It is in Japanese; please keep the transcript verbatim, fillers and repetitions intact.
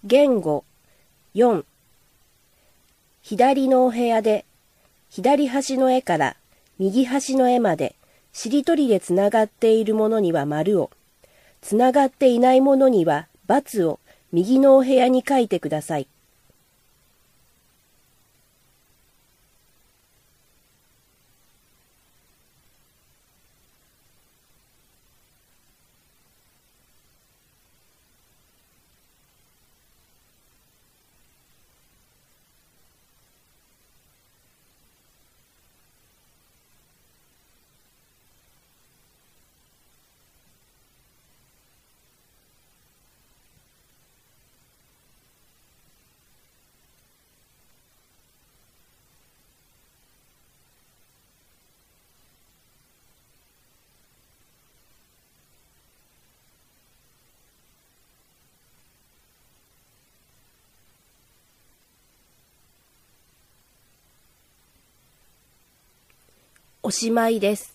言語よん。左のお部屋で左端の絵から右端の絵までしりとりでつながっているものには丸を、つながっていないものには×を右のお部屋に書いてください。おしまいです。